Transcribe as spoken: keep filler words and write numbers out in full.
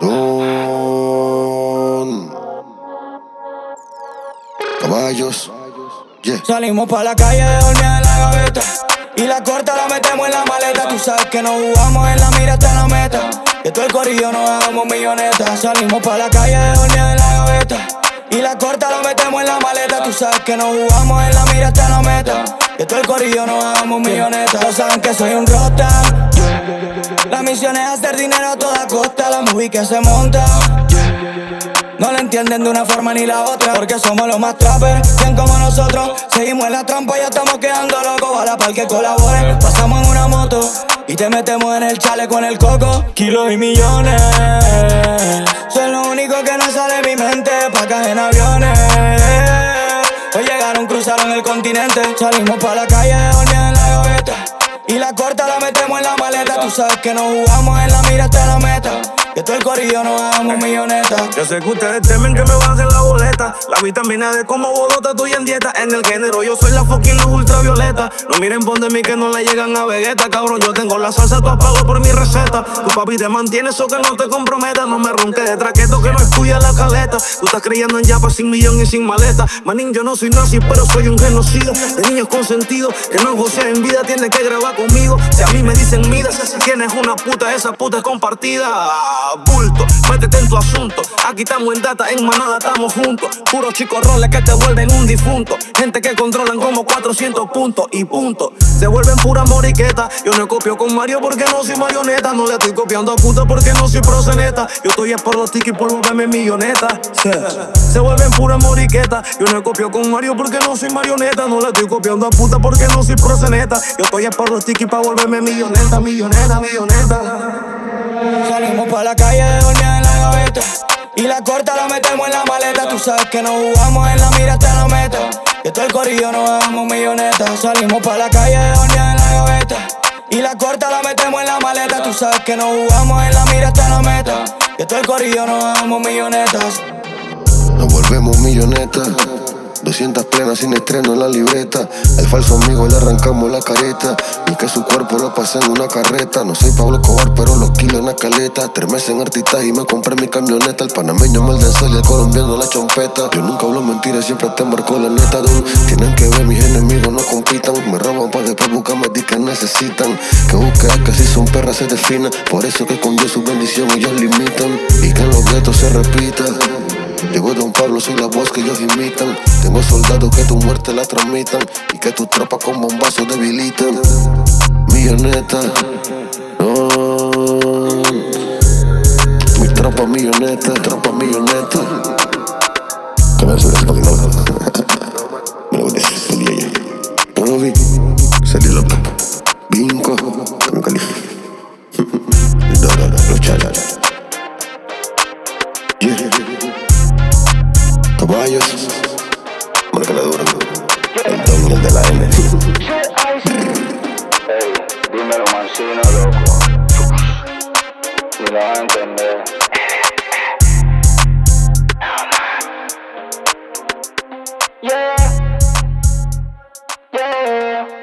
Don Caballos, yeah. Salimos pa' la calle de dormir en la gaveta y la corta la metemos en la maleta. Tú sabes que nos jugamos en la mira hasta la meta, que todo el corillo nos hagamos millonetas. Salimos pa' la calle de dormir en la gaveta y la corta la metemos en la maleta. Tú sabes que nos jugamos en la mira hasta la meta, que todo el corillo nos hagamos millonetas. Todos saben que soy un rota. La misión es hacer dinero a toda costa. La movie que se monta no la entienden de una forma ni la otra, porque somos los más trappers, bien como nosotros. Seguimos en la trampa, ya estamos quedando locos. Bala pa'l que colabore, pasamos en una moto y te metemos en el chale con el coco. Kilos y millones son lo único que no sale de mi mente. Pa' acá en aviones, hoy llegaron, cruzaron el continente. Salimos pa' la calle de dormir en la gaveta y la corta la metemos en la maleta. Tú sabes que nos jugamos en la mira hasta la meta, que todo el corillo nos hagamos millonetas. Yo sé que ustedes temen que me bajen la boleta. La vitamina de como bolota, estoy en dieta. En el género yo soy la fucking luz ultravioleta. No miren pon de mí que no le llegan a Vegeta. Cabrón, yo tengo la salsa, tú pago por mi receta. Tu papi te mantiene, eso que no te comprometa. No me ronques de traqueto, que no es tuya la caleta. Tú estás creyendo en yapa sin millón y sin maleta. Manín, yo no soy nazi, pero soy un genocida. De niños consentidos, que no gocen en vida, tiene que grabar conmigo. Si a mí me dicen midas, si tienes una puta, esa puta es compartida. Bulto, métete en tu asunto. Aquí estamos en data, en manada estamos juntos. Puros chicos roles que te vuelven un difunto. Gente que controlan como cuatrocientos puntos y punto. Se vuelven pura moriqueta. Yo no copio con Mario porque no soy marioneta. No le estoy copiando a puta porque no soy proseneta. Yo estoy por los tickets por volverme milloneta. Se vuelven pura moriqueta. Yo no copio con Mario porque no soy marioneta. No le estoy copiando a puta porque no soy proseneta. Yo estoy por los tickets para volverme milloneta, milloneta, milloneta. Salimos pa' la calle de dormir en la gaveta y la corta la metemos en la maleta. Tú sabes que nos jugamos en la mira hasta la meta, que todo el corillo nos hagamos millonetas. Salimos pa' la calle de dormir en la gaveta y la corta la metemos en la maleta. Tú sabes que nos jugamos en la mira hasta la meta, que todo el corillo nos hagamos millonetas. Nos volvemos millonetas. doscientas plenas sin estreno en la libreta. Al falso amigo le arrancamos la careta y que su cuerpo lo pasé en una carreta. No soy Pablo Escobar, pero los kilos en la caleta. Tres meses en artistas y me compré mi camioneta. El panameño mal del sol y el colombiano la chompeta. Yo nunca hablo mentiras, siempre te marco la neta. Don. Tienen que ver, mis enemigos no compitan. Me roban pa' después buscarme di que necesitan. Que busquen que si son perras se definan. Por eso que con Dios su bendición ellos limitan. Y que en los guetos se repita. Llegó Don Pablo, soy la voz que ellos imitan. Tengo soldados que tu muerte la transmitan y que tu tropa con bombazos debilitan. Milloneta, no. Mi tropa milloneta, tropa milloneta. Que me subes pa' que no. Me lo voy a decir, el día ya. No lo vi, salí loco. Vinco, que me califique. No, no, no, los chalas. Yeah. Caballos, marca la dura, el don y el de la N. Ey, dímelo, Mancino, loco. Ni lo vas a entender.